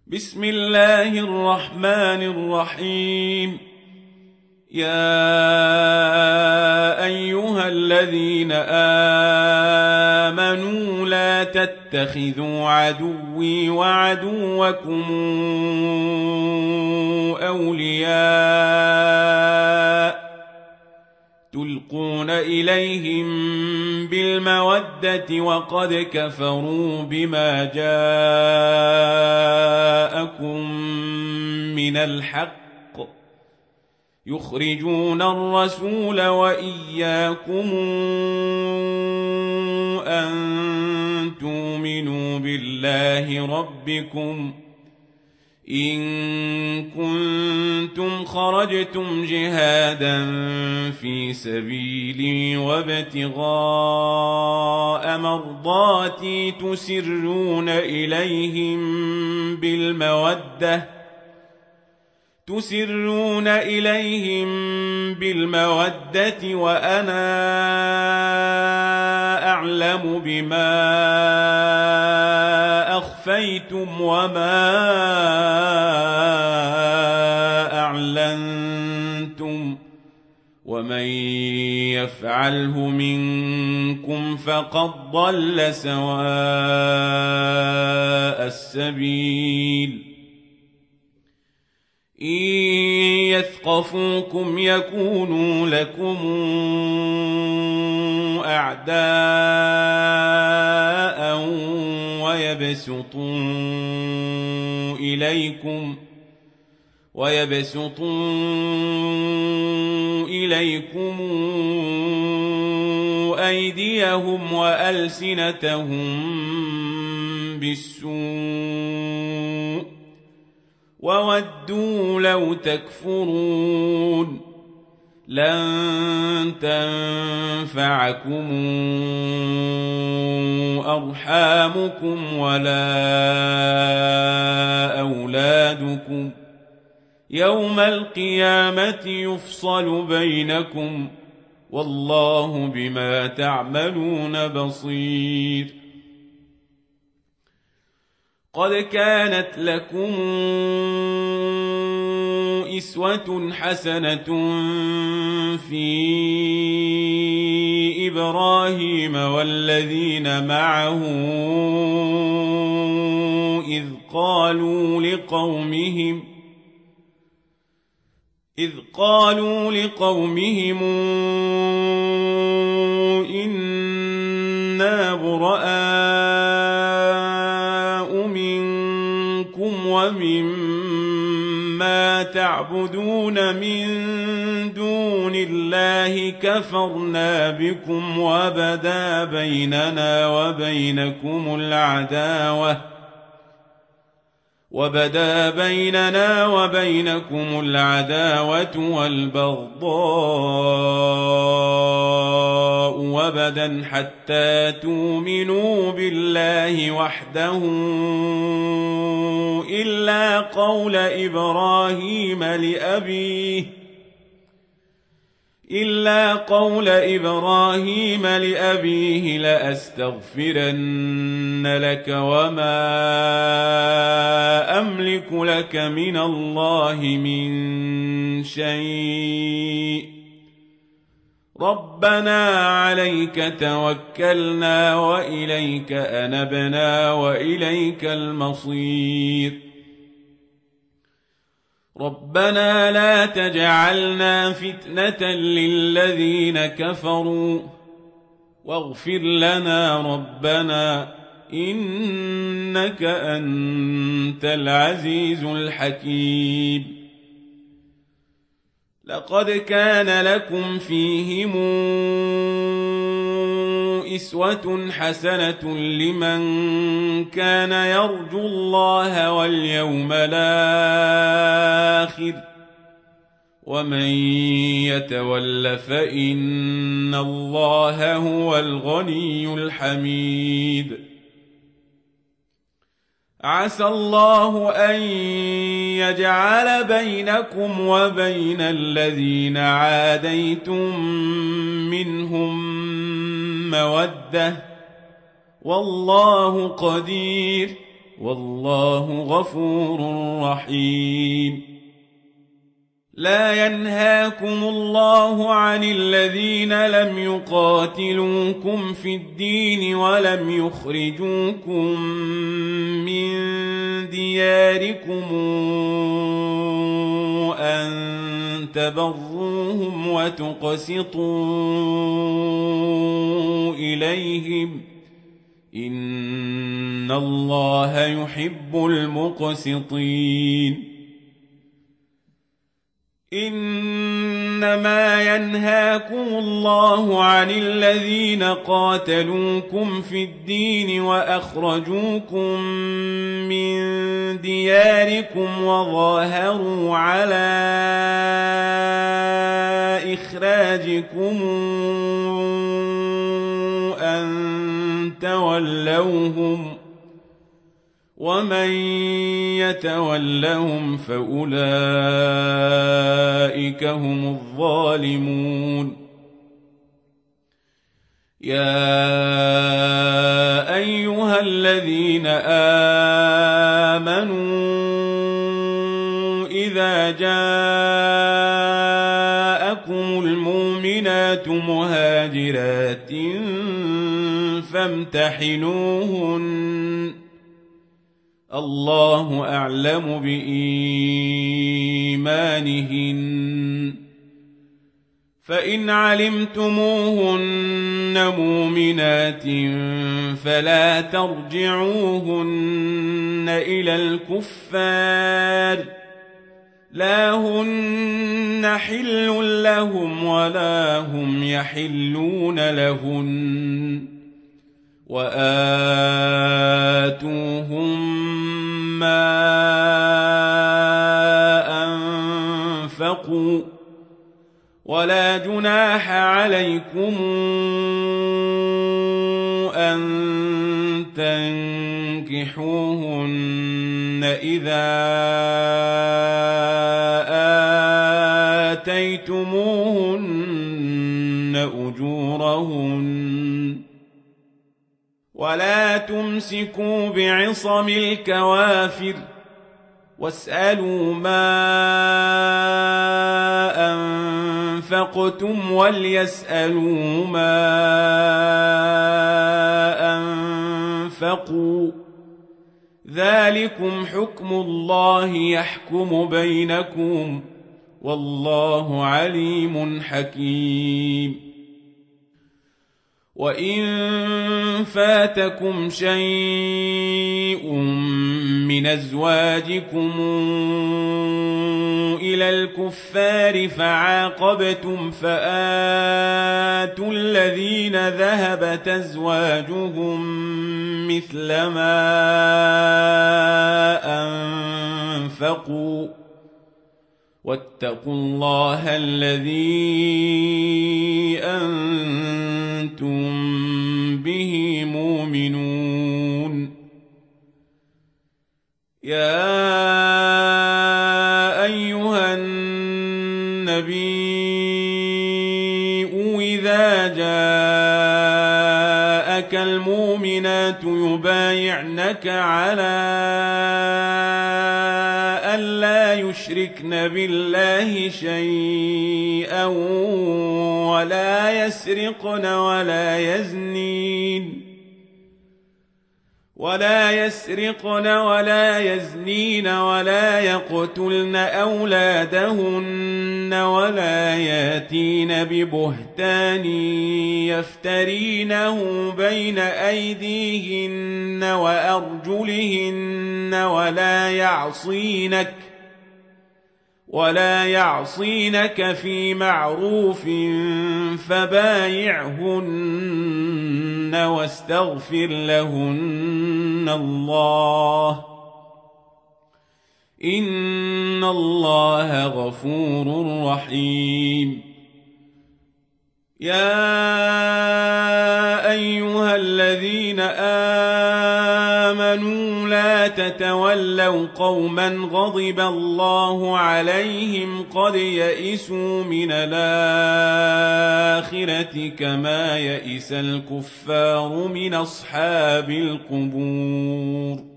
بسم الله الرحمن الرحيم. يا أيها الذين آمنوا لا تتخذوا عدوي وعدوكم أولياء تلقون إليهم بالمودة وقد كفروا بما جاءكم من الحق يخرجون الرسول وإياكم أن تؤمنوا بالله ربكم إن كنتم خرجتم جهادا في سبيلي وابتغاء مرضاتي تسرون إليهم بالمودة وأنا أعلم بما أخفيتم وما أعلنتم ومن يفعله منكم فقد ضل سواء السبيل. إن يثقفوكم يكونوا لكم أعداء ويبسطوا إليكم أيديهم وألسنتهم بالسوء وودوا لو تكفرون. لن تنفعكم أرحامكم ولا أولادكم يوم القيامة يفصل بينكم والله بما تعملون بصير. قد كانت لكم أسوة حسنة في إبراهيم والذين معه إذ قالوا لقومهم إنا براء منكم ومما تعبدون من دون الله كفرنا بكم وبدا بيننا وبينكم العداوة والبغضاء وبدا حتى تؤمنوا بالله وحده إلا قول إبراهيم لأبيه لأستغفرن لك وما أملك لك من الله من شيء ربنا عليك توكلنا وإليك أنبنا وإليك المصير. ربنا لا تجعلنا فتنة للذين كفروا واغفر لنا ربنا إنك أنت العزيز الحكيم. لقد كان لكم فيهم أسوة حسنة لمن كان يرجو الله واليوم الآخر ومن يتول فإن الله هو الغني الحميد. عسى الله أن يجعل بينكم وبين الذين عاديتم منهم مودة والله قدير والله غفور رحيم. لا ينهاكم الله عن الذين لم يقاتلوكم في الدين ولم يخرجوكم من دياركم أن تبروهم وتقسطوا إليهم إن الله يحب المقسطين. إنما ينهاكم الله عن الذين قاتلوكم في الدين وأخرجوكم من دياركم وظاهروا على إخراجكم أن تولوهم ومن يتولهم فأولئك هم الظالمون. يا أيها الذين آمنوا إذا جاءكم المؤمنات مهاجرات فامتحنوهن الله أعلم بإيمانهن فإن علمتموهن مؤمنات فلا ترجعوهن إلى الكفار لا هن حل لهم ولا هم يحلون لهن وآتوهم ما أنفقوا ولا جناح عليكم أن تنكحوهن إذا آتيتموهن أجورهن ولا تمسكوا بعصم الكوافر واسألوا ما أنفقتم وليسألوا ما أنفقوا ذلكم حكم الله يحكم بينكم والله عليم حكيم. وإن فاتكم شيء من أزواجكم إلى الكفار فعاقبتم فآتوا الذين ذهبت أزواجهم مثل ما أنفقوا واتقوا الله الذي أنتم به مؤمنون. يا أيها النبي إذا جاءك المؤمنات يبايعنك على ألا يشركن بالله شيئا ولا يسرقن ولا يزنين ولا يقتلن أولادهن ولا ياتين ببهتان يفترينه بين أيديهن وأرجلهن ولا يعصينك في معروف فبايعهن واستغفر لهن الله إن الله غفور رحيم. يا أيها الذين آمنوا لا تتولوا قوما غضب الله عليهم قد يئسوا من الآخرة كما يئس الكفار من أصحاب القبور.